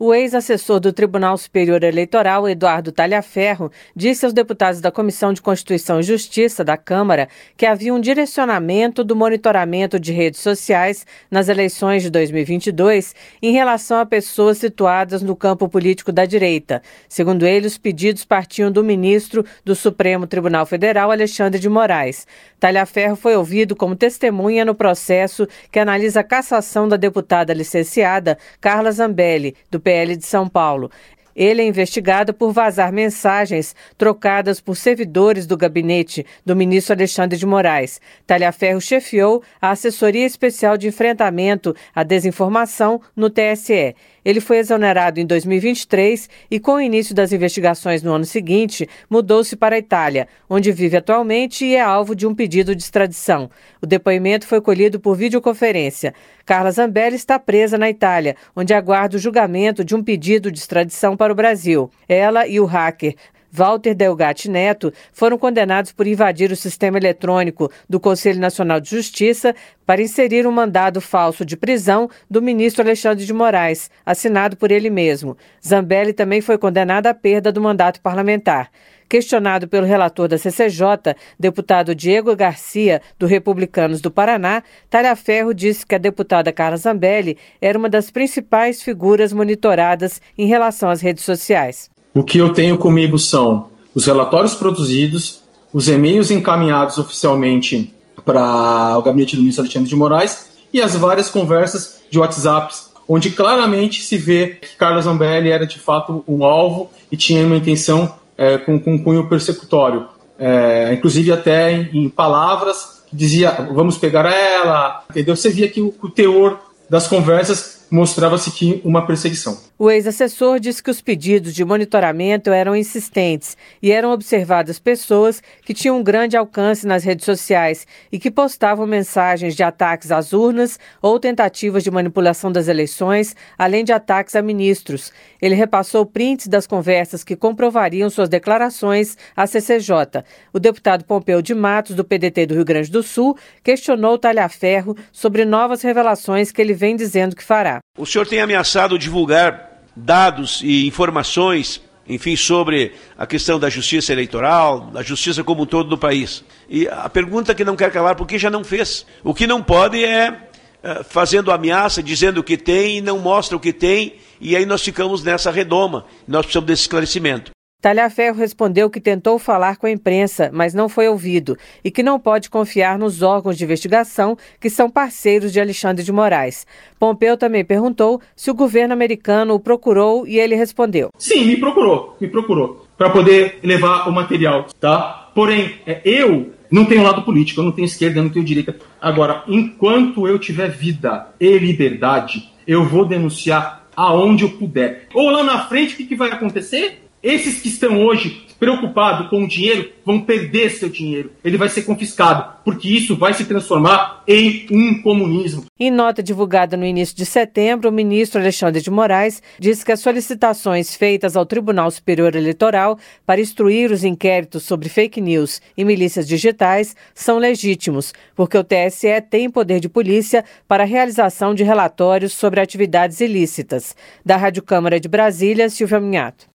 O ex-assessor do Tribunal Superior Eleitoral, Eduardo Talhaferro, disse aos deputados da Comissão de Constituição e Justiça da Câmara que havia um direcionamento do monitoramento de redes sociais nas eleições de 2022 em relação a pessoas situadas no campo político da direita. Segundo ele, os pedidos partiam do ministro do Supremo Tribunal Federal, Alexandre de Moraes. Talhaferro foi ouvido como testemunha no processo que analisa a cassação da deputada licenciada Carla Zambelli, do PL de São Paulo. Ele é investigado por vazar mensagens trocadas por servidores do gabinete do ministro Alexandre de Moraes. Talhaferro chefiou a Assessoria Especial de Enfrentamento à Desinformação no TSE. Ele foi exonerado em 2023 e, com o início das investigações no ano seguinte, mudou-se para a Itália, onde vive atualmente e é alvo de um pedido de extradição. O depoimento foi colhido por videoconferência. Carla Zambelli está presa na Itália, onde aguarda o julgamento de um pedido de extradição para o Brasil. Ela e o hacker Walter Delgatti Neto foram condenados por invadir o sistema eletrônico do Conselho Nacional de Justiça para inserir um mandado falso de prisão do ministro Alexandre de Moraes, assinado por ele mesmo. Zambelli também foi condenada à perda do mandato parlamentar. Questionado pelo relator da CCJ, deputado Diego Garcia, do Republicanos do Paraná, Talhaferro disse que a deputada Carla Zambelli era uma das principais figuras monitoradas em relação às redes sociais. O que eu tenho comigo são os relatórios produzidos, os e-mails encaminhados oficialmente para o gabinete do ministro Alexandre de Moraes e as várias conversas de WhatsApp, onde claramente se vê que Carla Zambelli era de fato um alvo e tinha uma intenção com cunho persecutório. Inclusive até em palavras que dizia, vamos pegar ela, entendeu? Você via que o teor das conversas mostrava-se que uma perseguição. O ex-assessor disse que os pedidos de monitoramento eram insistentes e eram observadas pessoas que tinham um grande alcance nas redes sociais e que postavam mensagens de ataques às urnas ou tentativas de manipulação das eleições, além de ataques a ministros. Ele repassou prints das conversas que comprovariam suas declarações à CCJ. O deputado Pompeu de Matos, do PDT do Rio Grande do Sul, questionou Talhaferro sobre novas revelações que ele vem dizendo que fará. O senhor tem ameaçado divulgar dados e informações, enfim, sobre a questão da justiça eleitoral, da justiça como um todo no país. E a pergunta que não quer calar, por que já não fez? O que não pode é fazendo ameaça, dizendo o que tem e não mostra o que tem, e aí nós ficamos nessa redoma. Nós precisamos desse esclarecimento. Talhaferro respondeu que tentou falar com a imprensa, mas não foi ouvido, e que não pode confiar nos órgãos de investigação que são parceiros de Alexandre de Moraes. Pompeu também perguntou se o governo americano o procurou e ele respondeu. Sim, me procurou, para poder levar o material, tá? Porém, eu não tenho lado político, eu não tenho esquerda, eu não tenho direita. Agora, enquanto eu tiver vida e liberdade, eu vou denunciar aonde eu puder. Ou lá na frente, o que vai acontecer? Esses que estão hoje preocupados com o dinheiro vão perder seu dinheiro. Ele vai ser confiscado, porque isso vai se transformar em um comunismo. Em nota divulgada no início de setembro, o ministro Alexandre de Moraes disse que as solicitações feitas ao Tribunal Superior Eleitoral para instruir os inquéritos sobre fake news e milícias digitais são legítimos, porque o TSE tem poder de polícia para a realização de relatórios sobre atividades ilícitas. Da Rádio Câmara de Brasília, Silvia Minhato.